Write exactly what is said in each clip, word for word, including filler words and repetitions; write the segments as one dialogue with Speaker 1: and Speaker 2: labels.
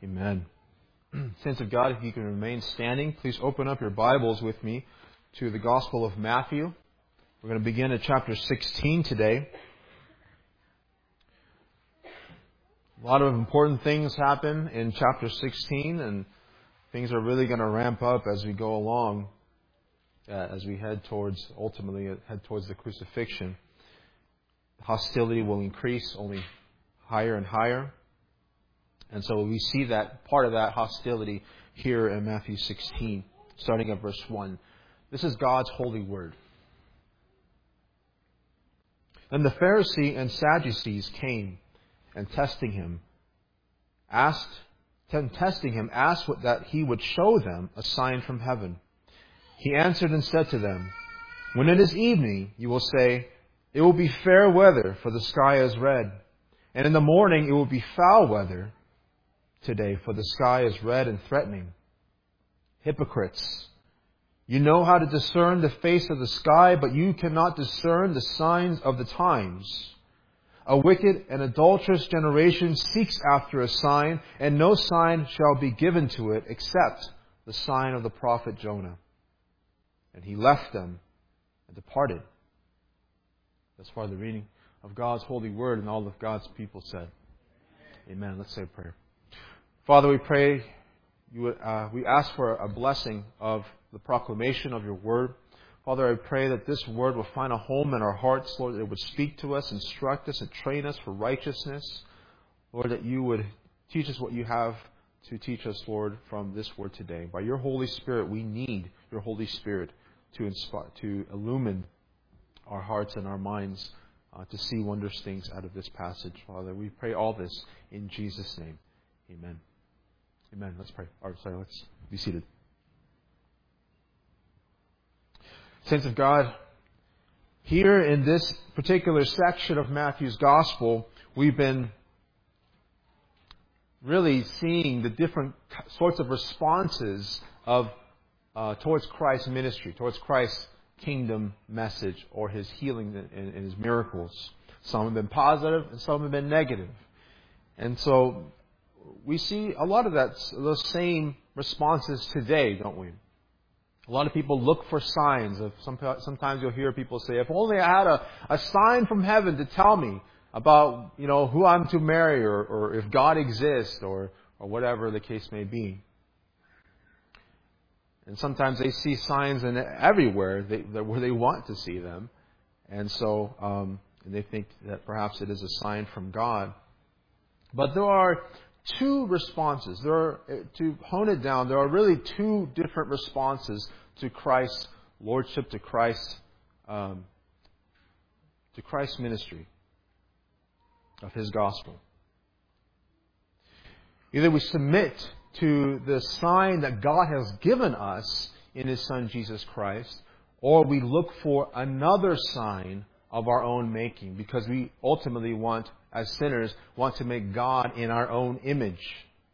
Speaker 1: Amen. Saints of God, if you can remain standing, please open up your Bibles with me to the Gospel of Matthew. We're going to begin at chapter sixteen today. A lot of important things happen in chapter sixteen, and things are really going to ramp up as we go along, uh, as we head towards, ultimately head towards the crucifixion. Hostility will increase only higher and higher. And so we see that part of that hostility here in Matthew sixteen, starting at verse one. This is God's holy word. Then the Pharisee and Sadducees came, and testing him, asked, testing him, asked that he would show them a sign from heaven. He answered and said to them, "When it is evening, you will say, 'It will be fair weather, for the sky is red.' And in the morning it will be foul weather today, for the sky is red and threatening. Hypocrites! You know how to discern the face of the sky, but you cannot discern the signs of the times. A wicked and adulterous generation seeks after a sign, and no sign shall be given to it except the sign of the prophet Jonah." And he left them and departed. That's far the reading of God's holy word, and all of God's people said, Amen. Let's say a prayer. Father, we pray, you would, uh, we ask for a blessing of the proclamation of your word. Father, I pray that this word will find a home in our hearts, Lord, that it would speak to us, instruct us, and train us for righteousness. Lord, that you would teach us what you have to teach us, Lord, from this word today. By your Holy Spirit, we need your Holy Spirit to inspire, to illumine our hearts and our minds uh, to see wondrous things out of this passage. Father, we pray all this in Jesus' name. Amen. Amen. Let's pray. Or, sorry, let's be seated. Saints of God, here in this particular section of Matthew's Gospel, we've been really seeing the different sorts of responses of uh, towards Christ's ministry, towards Christ's kingdom message, or his healing and, and his miracles. Some have been positive, and some have been negative. And so we see a lot of that, those same responses today, don't we? A lot of people look for signs. Of some, sometimes you'll hear people say, "If only I had a, a sign from heaven to tell me about, you know, who I'm to marry, or, or if God exists, or, or whatever the case may be." And sometimes they see signs in everywhere they, where they want to see them. And so um, and they think that perhaps it is a sign from God. But there are two responses. There are, to hone it down, there are really two different responses to Christ's lordship, to Christ's um, to Christ's ministry of his gospel. Either we submit to the sign that God has given us in his Son Jesus Christ, or we look for another sign of our own making, because we ultimately want, as sinners, want to make God in our own image.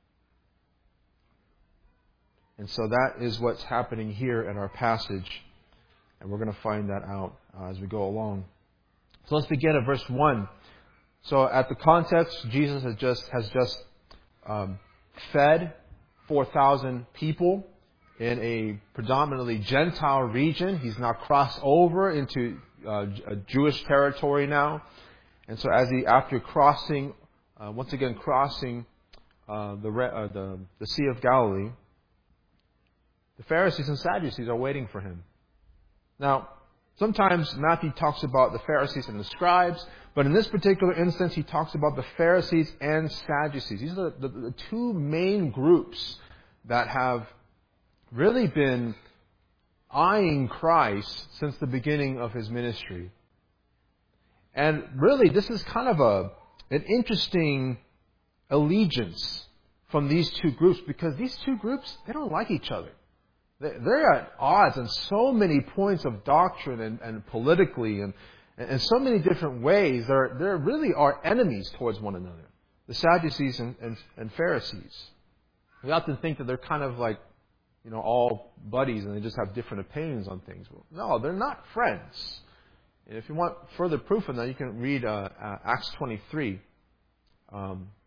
Speaker 1: And so that is what's happening here in our passage. And we're going to find that out uh, as we go along. So let's begin at verse one. So at the context, Jesus has just has just um, fed four thousand people in a predominantly Gentile region. He's now crossed over into uh, a Jewish territory now. And so as he, after crossing, uh, once again crossing uh, the, uh, the the Sea of Galilee, the Pharisees and Sadducees are waiting for him. Now, sometimes Matthew talks about the Pharisees and the scribes, but in this particular instance, he talks about the Pharisees and Sadducees. These are the, the, the two main groups that have really been eyeing Christ since the beginning of his ministry. And really, this is kind of a an interesting allegiance from these two groups, because these two groups, they don't like each other. They're at odds on so many points of doctrine and, and politically and in so many different ways. They're, they really are enemies towards one another, the Sadducees and, and, and Pharisees. We often think that they're kind of like, you know, all buddies and they just have different opinions on things. Well, no, they're not friends. And if you want further proof of that, you can read uh, uh, Acts twenty-three. Um,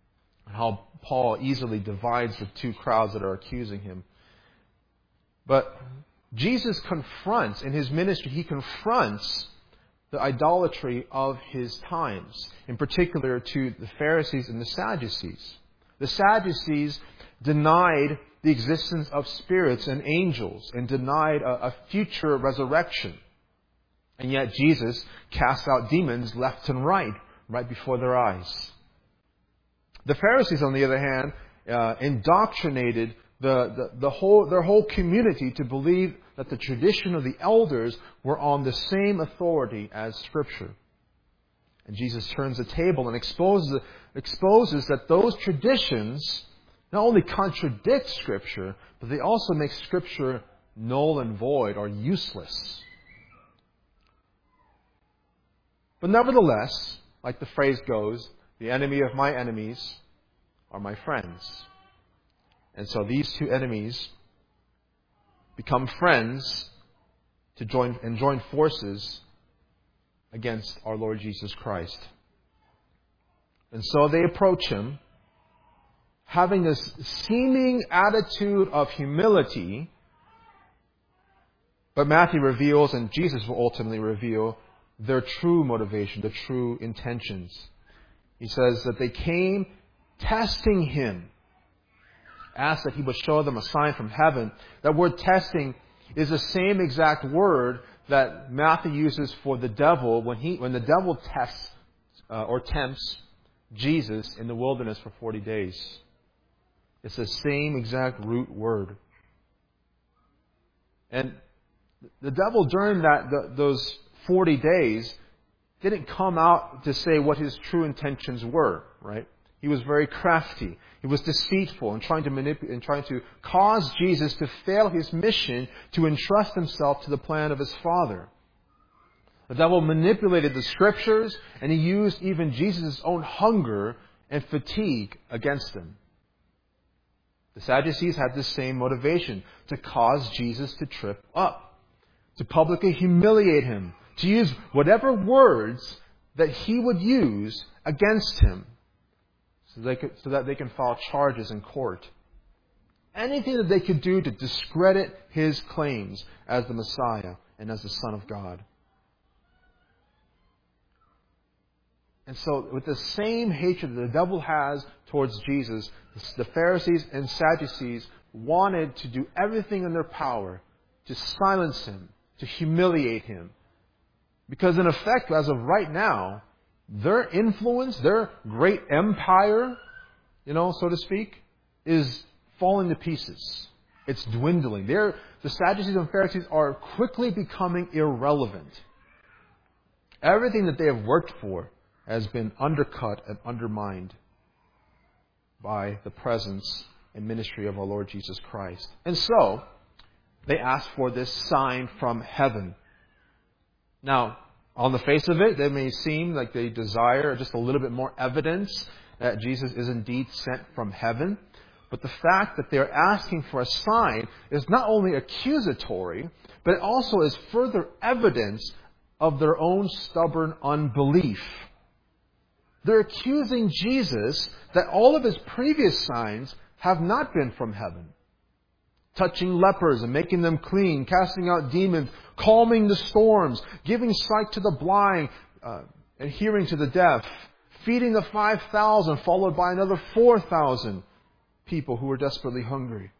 Speaker 1: and how Paul easily divides the two crowds that are accusing him. But Jesus confronts, in his ministry, he confronts the idolatry of his times, in particular to the Pharisees and the Sadducees. The Sadducees denied the existence of spirits and angels and denied a, a future resurrection. And yet Jesus cast out demons left and right, right before their eyes. The Pharisees, on the other hand, uh, indoctrinated the, the, the whole, their whole community to believe that the tradition of the elders were on the same authority as Scripture. And Jesus turns the table and exposes, exposes that those traditions not only contradict Scripture, but they also make Scripture null and void or useless. But nevertheless, like the phrase goes, the enemy of my enemies are my friends. And so these two enemies become friends to join and join forces against our Lord Jesus Christ. And so they approach him, having this seeming attitude of humility, but Matthew reveals, and Jesus will ultimately reveal, their true motivation, their true intentions. He says that they came testing him, asked that he would show them a sign from heaven. That word testing is the same exact word that Matthew uses for the devil when he when the devil tests uh, or tempts Jesus in the wilderness for forty days. It's the same exact root word. And the devil during that the, those forty days didn't come out to say what his true intentions were, right? He was very crafty. He was deceitful and trying to manipulate and trying to cause Jesus to fail his mission to entrust himself to the plan of his Father. The devil manipulated the Scriptures, and he used even Jesus' own hunger and fatigue against him. The Sadducees had the same motivation, to cause Jesus to trip up, to publicly humiliate him, to use whatever words that he would use against him, so, they could, so that they can file charges in court. Anything that they could do to discredit his claims as the Messiah and as the Son of God. And so, with the same hatred that the devil has towards Jesus, the Pharisees and Sadducees wanted to do everything in their power to silence him, to humiliate him. Because in effect, as of right now, their influence, their great empire, you know, so to speak, is falling to pieces. It's dwindling. They're, the Sadducees and Pharisees are quickly becoming irrelevant. Everything that they have worked for has been undercut and undermined by the presence and ministry of our Lord Jesus Christ. And so, they ask for this sign from heaven. Now, on the face of it, they may seem like they desire just a little bit more evidence that Jesus is indeed sent from heaven. But the fact that they're asking for a sign is not only accusatory, but it also is further evidence of their own stubborn unbelief. They're accusing Jesus that all of his previous signs have not been from heaven. Touching lepers and making them clean, casting out demons, calming the storms, giving sight to the blind uh, and hearing to the deaf, feeding the five thousand, followed by another four thousand people who were desperately hungry.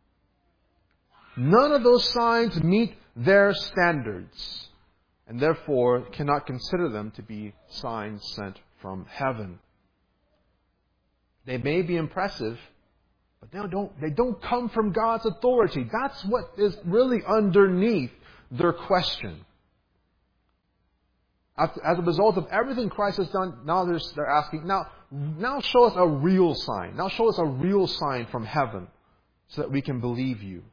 Speaker 1: None of those signs meet their standards, and therefore cannot consider them to be signs sent from heaven. They may be impressive, but they don't, they don't come from God's authority. That's what is really underneath their question. As a result of everything Christ has done, now they're, they're asking, now, now show us a real sign. Now show us a real sign from heaven so that we can believe you.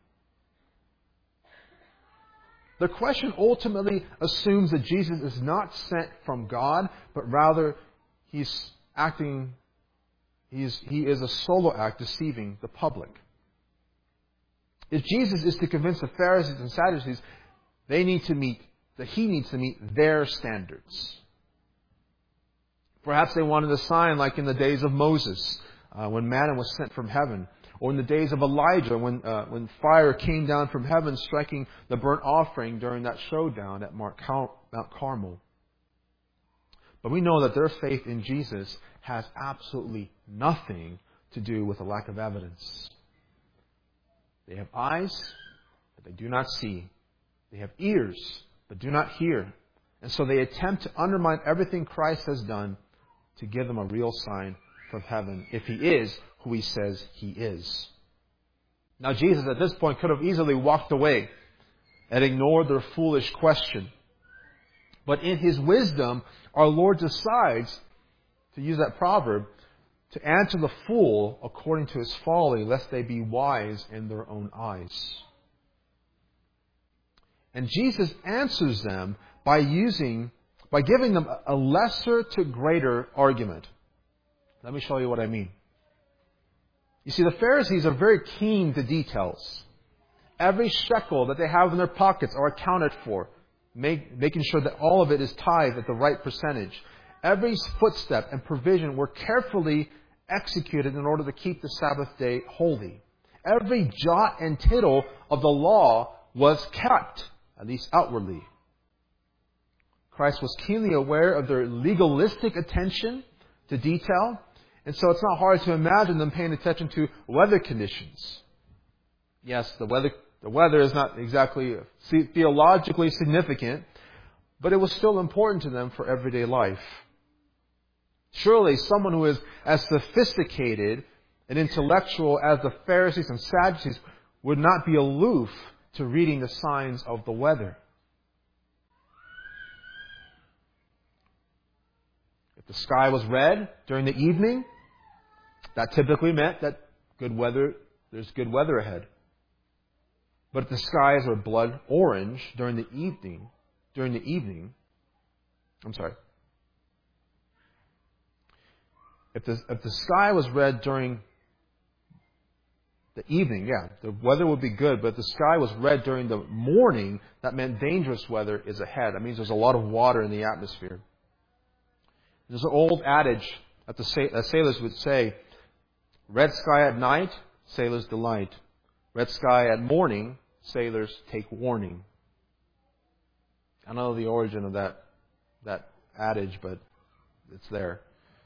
Speaker 1: The question ultimately assumes that Jesus is not sent from God, but rather he's acting, he's, he is a solo act deceiving the public. If Jesus is to convince the Pharisees and Sadducees, they need to meet, that he needs to meet their standards. Perhaps they wanted a sign like in the days of Moses, uh, when manna was sent from heaven, or in the days of Elijah when uh, when fire came down from heaven striking the burnt offering during that showdown at Mount Carmel. But we know that their faith in Jesus has absolutely nothing to do with a lack of evidence. They have eyes, but they do not see. They have ears, but do not hear. And so they attempt to undermine everything Christ has done to give them a real sign from heaven, if He is who He says He is. Now Jesus at this point could have easily walked away and ignored their foolish question. But in His wisdom, our Lord decides, to use that proverb, to answer the fool according to his folly, lest they be wise in their own eyes. And Jesus answers them by using, by giving them a lesser to greater argument. Let me show you what I mean. You see, the Pharisees are very keen to details. Every shekel that they have in their pockets are accounted for, make, making sure that all of it is tithed at the right percentage. Every footstep and provision were carefully executed in order to keep the Sabbath day holy. Every jot and tittle of the law was kept, at least outwardly. Christ was keenly aware of their legalistic attention to detail, and so it's not hard to imagine them paying attention to weather conditions. Yes, the weather the weather is not exactly theologically significant, but it was still important to them for everyday life. Surely someone who is as sophisticated and intellectual as the Pharisees and Sadducees would not be aloof to reading the signs of the weather. If the sky was red during the evening, that typically meant that good weather, there's good weather ahead. But if the skies were blood orange during the evening, during the evening, I'm sorry. If the, if the sky was red during the evening, yeah, the weather would be good, but if the sky was red during the morning, that meant dangerous weather is ahead. That means there's a lot of water in the atmosphere. There's an old adage that the that sailors would say, red sky at night, sailors delight. Red sky at morning, sailors take warning. I don't know the origin of that, that adage, but it's there.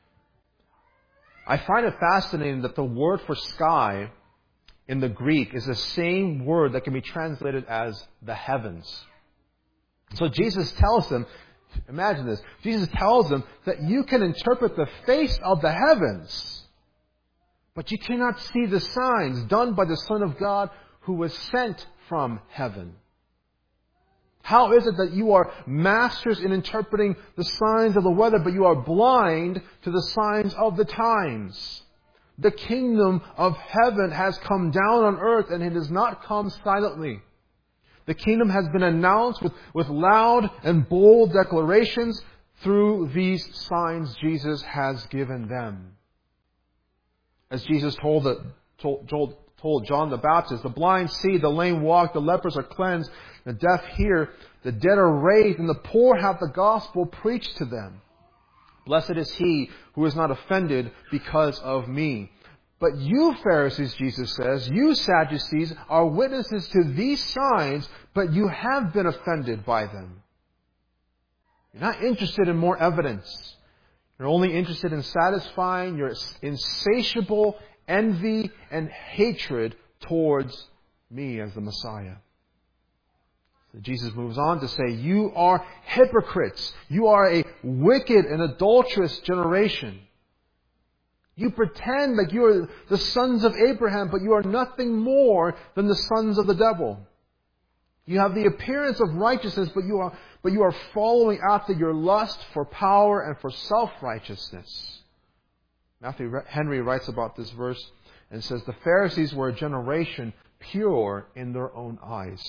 Speaker 1: I find it fascinating that the word for sky in the Greek is the same word that can be translated as the heavens. So Jesus tells them, imagine this, Jesus tells them that you can interpret the face of the heavens, but you cannot see the signs done by the Son of God who was sent from heaven. How is it that you are masters in interpreting the signs of the weather, but you are blind to the signs of the times? The kingdom of heaven has come down on earth, and it has not come silently. The kingdom has been announced with, with loud and bold declarations through these signs Jesus has given them. As Jesus told, the, told, told, told John the Baptist, the blind see, the lame walk, the lepers are cleansed, the deaf hear, the dead are raised, and the poor have the gospel preached to them. Blessed is he who is not offended because of me. But you Pharisees, Jesus says, you Sadducees are witnesses to these signs, but you have been offended by them. You're not interested in more evidence. You're only interested in satisfying your insatiable envy and hatred towards me as the Messiah. So Jesus moves on to say, you are hypocrites. You are a wicked and adulterous generation. You pretend like you are the sons of Abraham, but you are nothing more than the sons of the devil. You have the appearance of righteousness, but you are, but you are following after your lust for power and for self-righteousness. Matthew Henry writes about this verse and says, the Pharisees were a generation pure in their own eyes.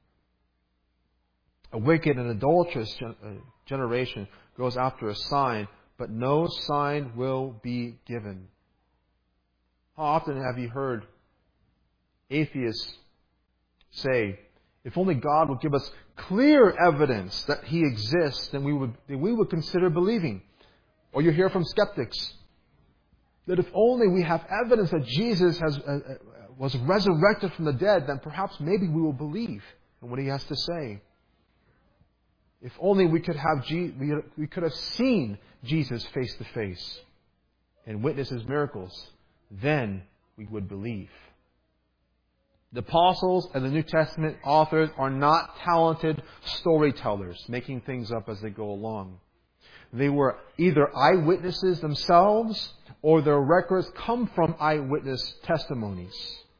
Speaker 1: A wicked and adulterous generation goes after a sign, but no sign will be given. How often have you heard atheists say, if only God would give us clear evidence that He exists, then we would, then we would consider believing. Or you hear from skeptics, that if only we have evidence that Jesus has uh, was resurrected from the dead, then perhaps maybe we will believe in what He has to say. If only we could have Je- we, we could have seen Jesus face to face and witness His miracles, then we would believe. The apostles and the New Testament authors are not talented storytellers, making things up as they go along. They were either eyewitnesses themselves, or their records come from eyewitness testimonies.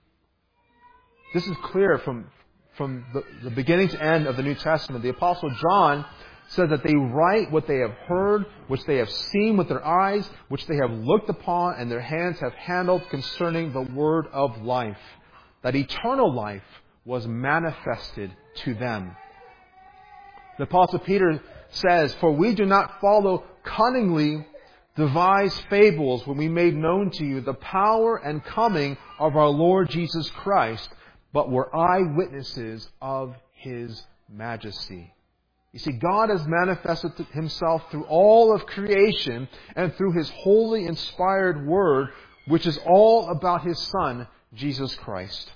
Speaker 1: This is clear from, from the, the beginning to end of the New Testament. The Apostle John said that they write what they have heard, which they have seen with their eyes, which they have looked upon, and their hands have handled concerning the word of life. That eternal life was manifested to them. The Apostle Peter says, "For we do not follow cunningly devised fables when we made known to you the power and coming of our Lord Jesus Christ, but were eyewitnesses of His majesty." You see, God has manifested Himself through all of creation and through His holy inspired Word, which is all about His Son, Jesus Christ.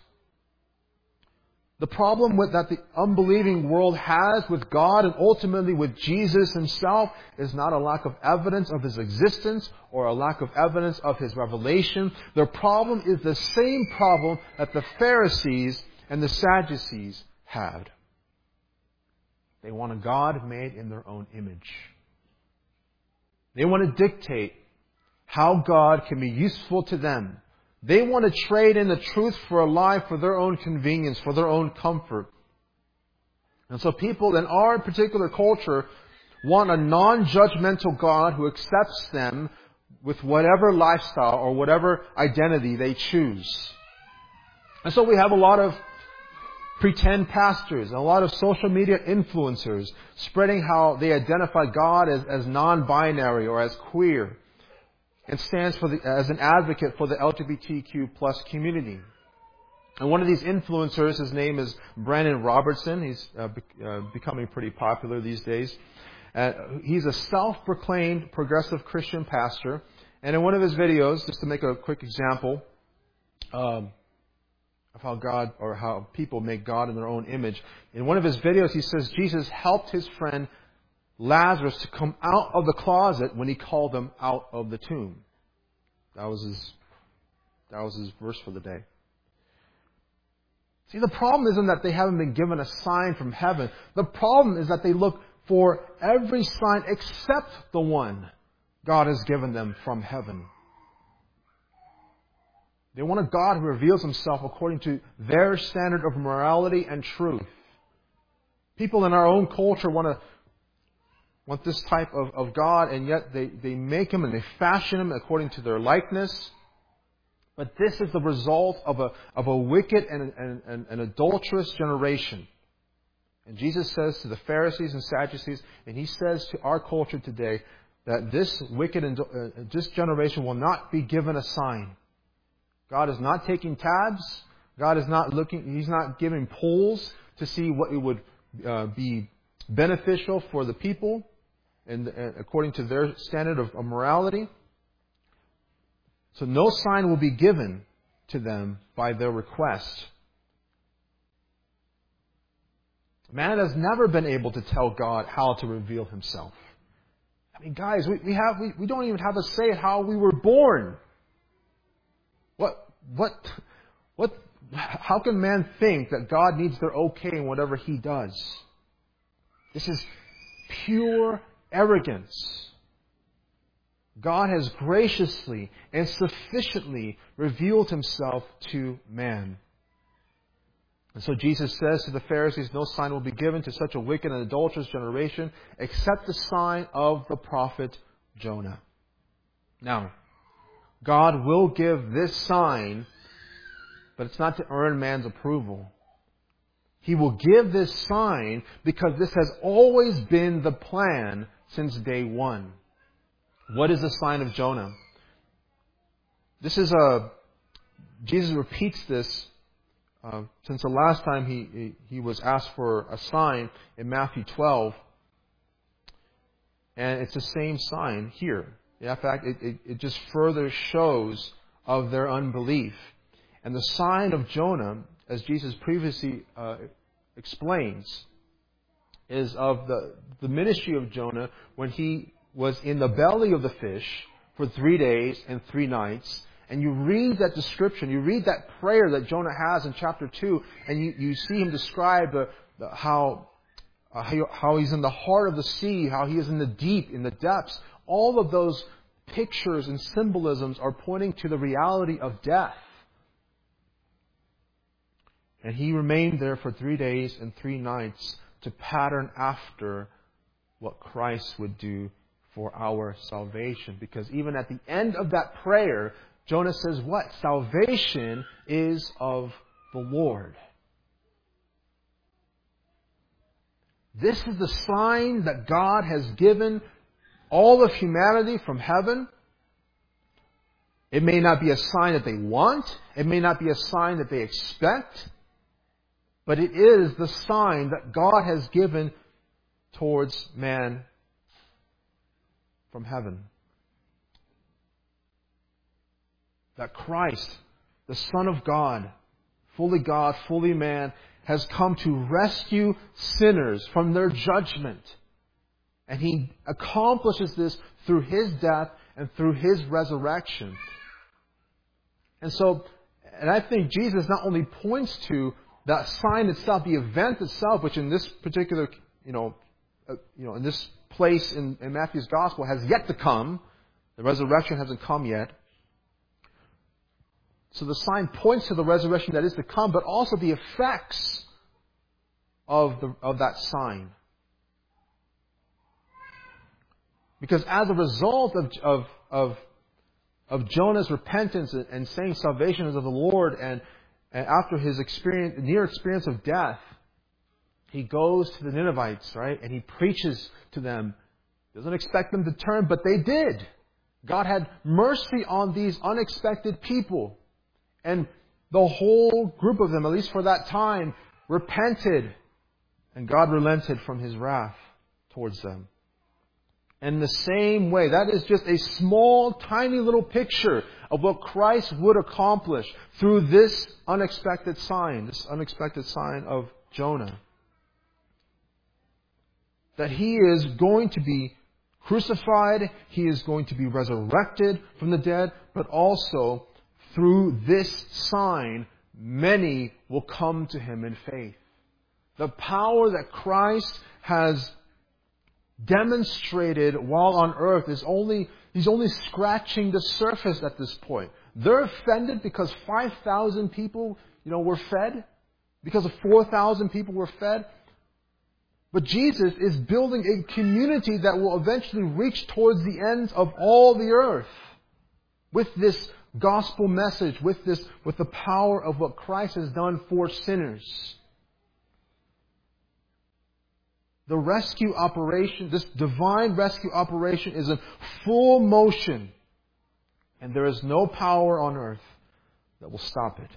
Speaker 1: The problem with, that the unbelieving world has with God and ultimately with Jesus Himself is not a lack of evidence of His existence or a lack of evidence of His revelation. Their problem is the same problem that the Pharisees and the Sadducees had. They want a God made in their own image. They want to dictate how God can be useful to them. They want to trade in the truth for a lie for their own convenience, for their own comfort. And so people in our particular culture want a non-judgmental God who accepts them with whatever lifestyle or whatever identity they choose. And so we have a lot of pretend pastors and a lot of social media influencers spreading how they identify God as, as non-binary or as queer, and stands for the, as an advocate for the L G B T Q plus community. And one of these influencers, his name is Brandon Robertson. He's uh, be, uh, becoming pretty popular these days. Uh, he's a self-proclaimed progressive Christian pastor. And in one of his videos, just to make a quick example um, of how God or how people make God in their own image, in one of his videos he says Jesus helped his friend Lazarus to come out of the closet when He called him out of the tomb. That was his, that was his verse for the day. See, the problem isn't that they haven't been given a sign from heaven. The problem is that they look for every sign except the one God has given them from heaven. They want a God who reveals Himself according to their standard of morality and truth. People in our own culture want to want this type of, of God, and yet they, they make Him and they fashion Him according to their likeness. But this is the result of a, of a wicked and an and, and adulterous generation. And Jesus says to the Pharisees and Sadducees, and He says to our culture today, that this wicked and uh, this generation will not be given a sign. God is not taking tabs. God is not looking, He's not giving polls to see what it would uh, be beneficial for the people and according to their standard of morality. So no sign will be given to them by their request. Man has never been able to tell God how to reveal Himself. I mean, guys, we, we have we, we don't even have a say at how we were born. What what what how can man think that God needs their okay in whatever He does? This is pure arrogance. God has graciously and sufficiently revealed Himself to man. And so Jesus says to the Pharisees, no sign will be given to such a wicked and adulterous generation except the sign of the prophet Jonah. Now, God will give this sign, but it's not to earn man's approval. He will give this sign because this has always been the plan since day one. What is the sign of Jonah? This is a, Jesus repeats this uh, since the last time he, he, he was asked for a sign in Matthew twelve. And it's the same sign here. In fact, it, it, it just further shows of their unbelief. And the sign of Jonah, as Jesus previously uh, explains, is of the, the ministry of Jonah when he was in the belly of the fish for three days and three nights. And you read that description, you read that prayer that Jonah has in chapter two, and you, you see him describe the, the, how, uh, how, how he's in the heart of the sea, how he is in the deep, in the depths. All of those pictures and symbolisms are pointing to the reality of death. And he remained there for three days and three nights to pattern after what Christ would do for our salvation. Because even at the end of that prayer, Jonah says what? Salvation is of the Lord. This is the sign that God has given all of humanity from heaven. It may not be a sign that they want. It may not be a sign that they expect. But it is the sign that God has given towards man from heaven. That Christ, the Son of God, fully God, fully man, has come to rescue sinners from their judgment. And He accomplishes this through His death and through His resurrection. And so, and I think Jesus not only points to that sign itself, the event itself, which in this particular, you know, uh, you know, in this place in, in Matthew's Gospel has yet to come. The resurrection hasn't come yet. So the sign points to the resurrection that is to come, but also the effects of the of that sign. Because as a result of of of, of Jonah's repentance and, and saying salvation is of the Lord, and And after his experience, near experience of death, he goes to the Ninevites, right? And he preaches to them. Doesn't expect them to turn, but they did. God had mercy on these unexpected people. And the whole group of them, at least for that time, repented. And God relented from His wrath towards them. And in the same way, that is just a small, tiny little picture of what Christ would accomplish through this unexpected sign, this unexpected sign of Jonah. That He is going to be crucified, He is going to be resurrected from the dead, but also through this sign, many will come to Him in faith. The power that Christ has demonstrated while on earth is only, He's only scratching the surface at this point. They're offended because five thousand people, you know, were fed. Because of four thousand people were fed. But Jesus is building a community that will eventually reach towards the ends of all the earth. With this gospel message, with this, with the power of what Christ has done for sinners. The rescue operation, this divine rescue operation is in full motion. And there is no power on earth that will stop it.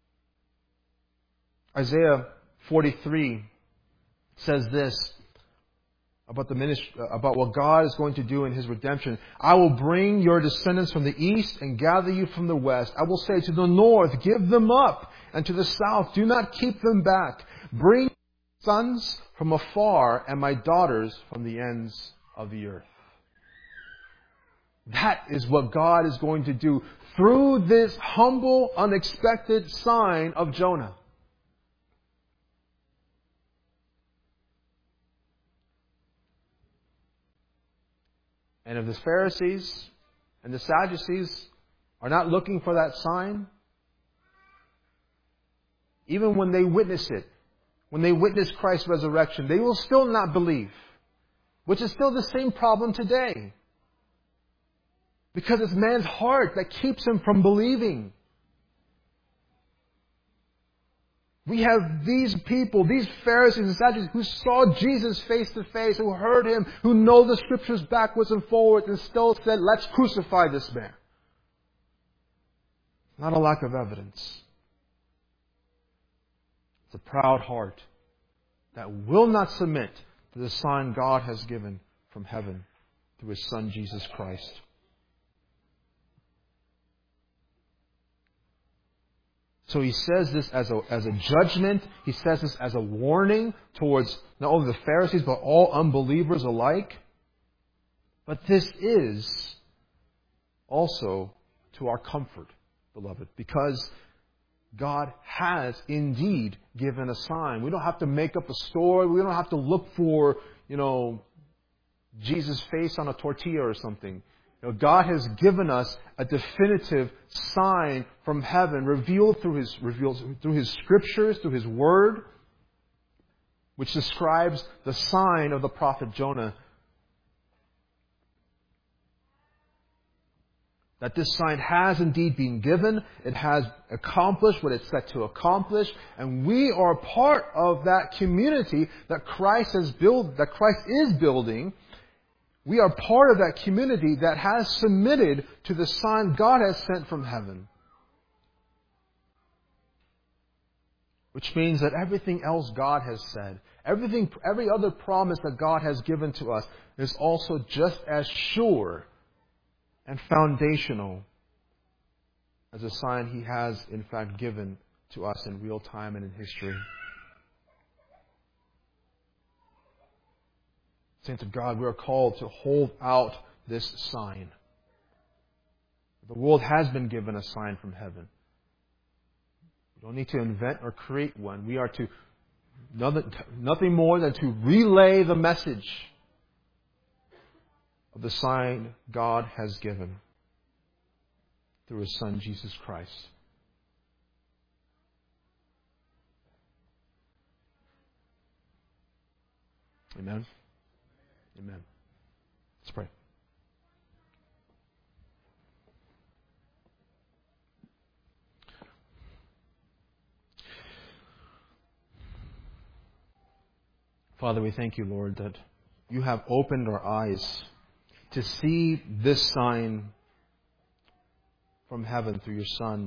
Speaker 1: Isaiah forty-three says this about the ministry, about what God is going to do in His redemption. I will bring your descendants from the east and gather you from the west. I will say to the north, give them up, and to the south, do not keep them back. Bring sons from afar and my daughters from the ends of the earth. That is what God is going to do through this humble, unexpected sign of Jonah. And if the Pharisees and the Sadducees are not looking for that sign, even when they witness it, when they witness Christ's resurrection, they will still not believe. Which is still the same problem today. Because it's man's heart that keeps him from believing. We have these people, these Pharisees and Sadducees who saw Jesus face to face, who heard Him, who know the Scriptures backwards and forwards, and still said, let's crucify this man. Not a lack of evidence. It's a proud heart that will not submit to the sign God has given from heaven through His Son, Jesus Christ. So he says this as a, as a judgment. He says this as a warning towards not only the Pharisees, but all unbelievers alike. But this is also to our comfort, beloved, because God has indeed given a sign. We don't have to make up a story. We don't have to look for, you know, Jesus' face on a tortilla or something. You know, God has given us a definitive sign from heaven, revealed through His revealed through His Scriptures, through His Word, which describes the sign of the prophet Jonah. That this sign has indeed been given. It has accomplished what it's set to accomplish. And we are part of that community that Christ has built, that Christ is building. We are part of that community that has submitted to the sign God has sent from heaven. Which means that everything else God has said, everything, every other promise that God has given to us is also just as sure and foundational as a sign He has in fact given to us in real time and in history. Saints of God, we are called to hold out this sign. The world has been given a sign from heaven. We don't need to invent or create one. We are to nothing, nothing more than to relay the message of the sign God has given through His Son, Jesus Christ. Amen. Amen. Let's pray. Father, we thank You, Lord, that You have opened our eyes to see this sign from heaven through Your Son.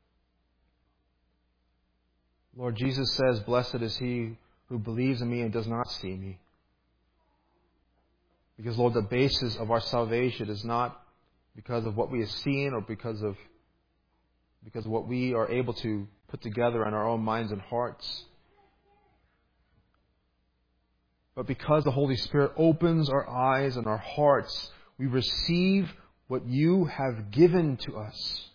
Speaker 1: Lord, Jesus says, "Blessed is he who believes in Me and does not see Me." Because, Lord, the basis of our salvation is not because of what we have seen or because of, because of what we are able to put together in our own minds and hearts. But because the Holy Spirit opens our eyes and our hearts, we receive what You have given to us.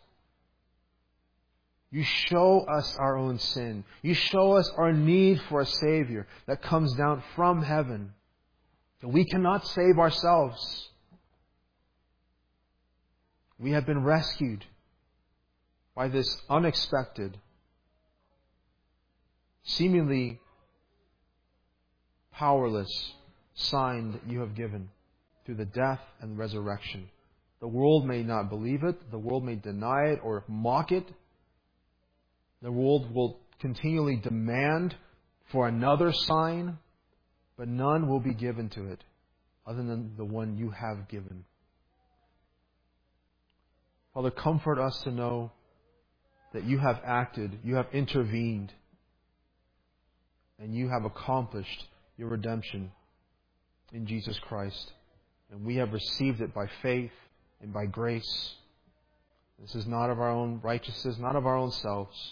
Speaker 1: You show us our own sin. You show us our need for a Savior that comes down from heaven. That we cannot save ourselves. We have been rescued by this unexpected, seemingly powerless sign that You have given through the death and resurrection. The world may not believe it. The world may deny it or mock it. The world will continually demand for another sign, but none will be given to it other than the one You have given. Father, comfort us to know that You have acted, You have intervened, and You have accomplished Your redemption in Jesus Christ. And we have received it by faith and by grace. This is not of our own righteousness, not of our own selves.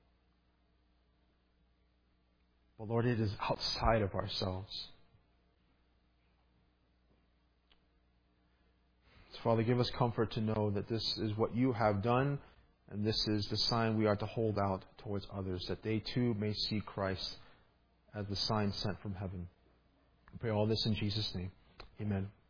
Speaker 1: But Lord, it is outside of ourselves. So Father, give us comfort to know that this is what You have done, and this is the sign we are to hold out towards others, that they too may see Christ as the sign sent from heaven. I pray all this in Jesus' name. Amen.